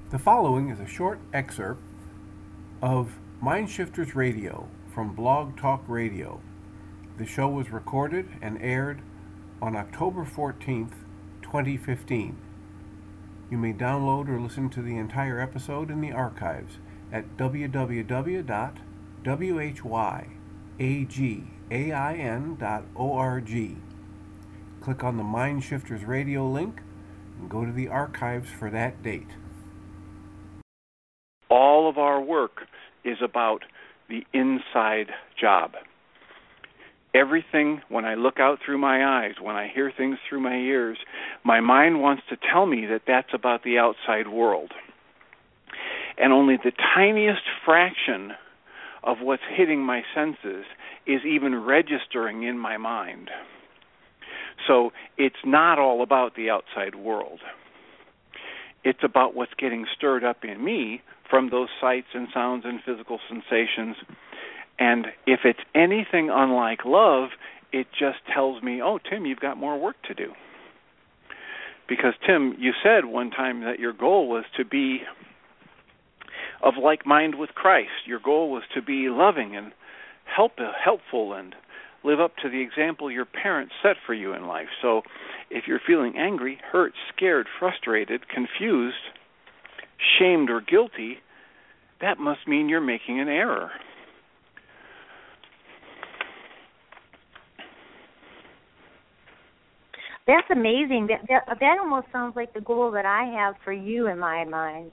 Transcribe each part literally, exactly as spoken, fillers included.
The following is a short excerpt of Mindshifters Radio from Blog Talk Radio. The show was recorded and aired on October fourteenth, twenty fifteen. You may download or listen to the entire episode in the archives at w w w dot whyagain dot org. Click on the Mindshifters Radio link and go to the archives for that date. All of our work is about the inside job. Everything, when I look out through my eyes, when I hear things through my ears, my mind wants to tell me that that's about the outside world. And only the tiniest fraction of what's hitting my senses is even registering in my mind. So it's not all about the outside world. It's about what's getting stirred up in me from those sights and sounds and physical sensations. And if it's anything unlike love, it just tells me, oh, Tim, you've got more work to do. Because, Tim, you said one time that your goal was to be of like mind with Christ. Your goal was to be loving and help, helpful and live up to the example your parents set for you in life. So if you're feeling angry, hurt, scared, frustrated, confused, shamed, or guilty, that must mean you're making an error. That's amazing. That, that that almost sounds like the goal that I have for you in my mind.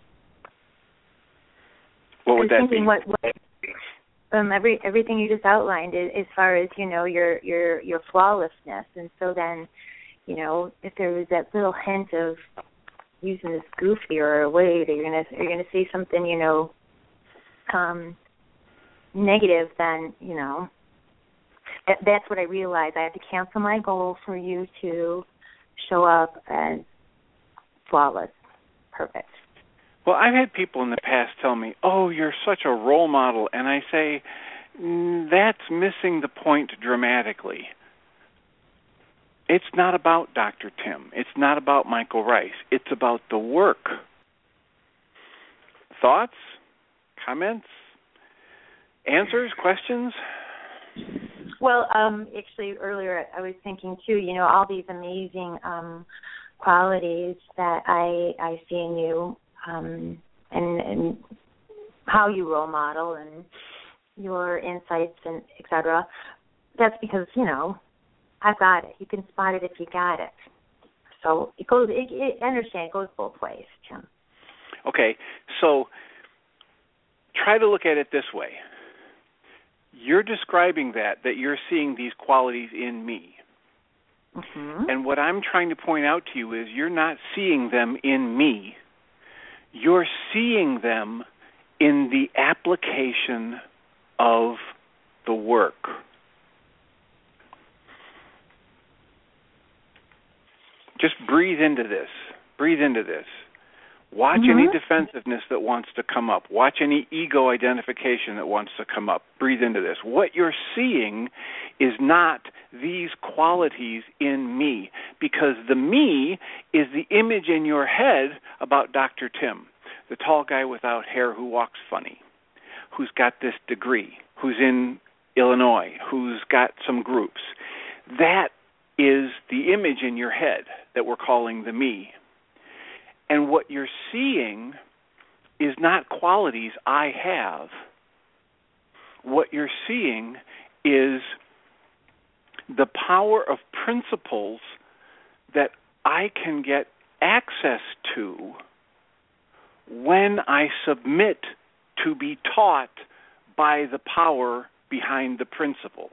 What would that be? What, what, um, every everything you just outlined, as, as far as you know, your your your flawlessness, and so then, you know, if there was that little hint of using this goofy or a way that you're gonna you're gonna say something, you know, um, negative, then you know. That, that's what I realized. I have to cancel my goal for you to show up as flawless, perfect. Well, I've had people in the past tell me, oh, you're such a role model. And I say, mm, that's missing the point dramatically. It's not about Doctor Tim. It's not about Michael Rice. It's about the work. Thoughts? Comments? Answers? Questions? Well, um, actually, earlier I was thinking, too, you know, all these amazing um, qualities that I I see in you, um, and, and how you role model and your insights and et cetera. That's because, you know, I've got it. You can spot it if you got it. So it goes, it, it, I understand, it goes both ways, Jim. Okay, so try to look at it this way. You're describing that, that you're seeing these qualities in me. Mm-hmm. And what I'm trying to point out to you is you're not seeing them in me. You're seeing them in the application of the work. Just breathe into this. Breathe into this. Watch mm-hmm. any defensiveness that wants to come up. Watch any ego identification that wants to come up. Breathe into this. What you're seeing is not these qualities in me, because the me is the image in your head about Doctor Tim, the tall guy without hair who walks funny, who's got this degree, who's in Illinois, who's got some groups. That is the image in your head that we're calling the me. And what you're seeing is not qualities I have. What you're seeing is the power of principles that I can get access to when I submit to be taught by the power behind the principles.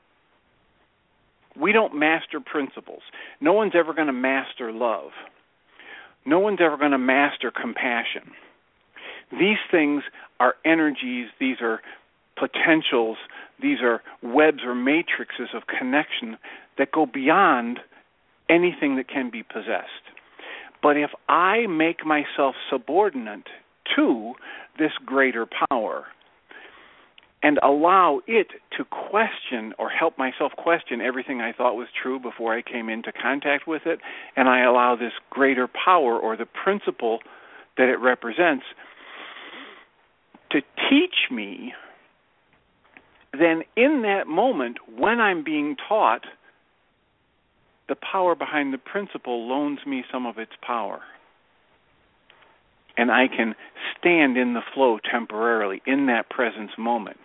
We don't master principles. No one's ever going to master love. No one's ever going to master compassion. These things are energies, these are potentials, these are webs or matrices of connection that go beyond anything that can be possessed. But if I make myself subordinate to this greater power and allow it to question or help myself question everything I thought was true before I came into contact with it, and I allow this greater power or the principle that it represents to teach me, then in that moment, when I'm being taught, the power behind the principle loans me some of its power. And I can stand in the flow temporarily in that presence moment.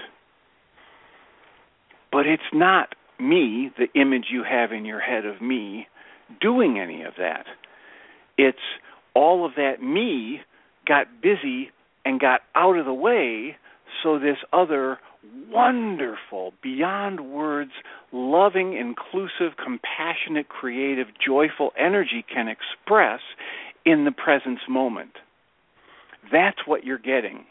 But it's not me, the image you have in your head of me, doing any of that. It's all of that me got busy and got out of the way so this other wonderful, beyond words, loving, inclusive, compassionate, creative, joyful energy can express in the presence moment. That's what you're getting.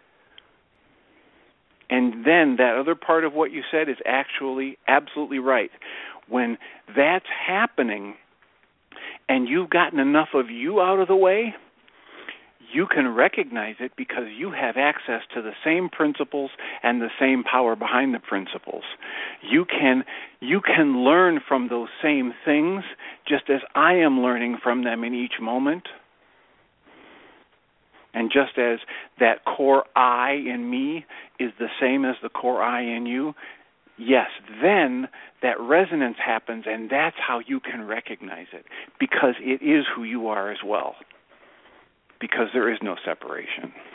And then that other part of what you said is actually absolutely right. When that's happening and you've gotten enough of you out of the way, you can recognize it because you have access to the same principles and the same power behind the principles. You can you can learn from those same things just as I am learning from them in each moment. And just as that core I in me is the same as the core I in you, yes, then that resonance happens, and that's how you can recognize it, because it is who you are as well, because there is no separation.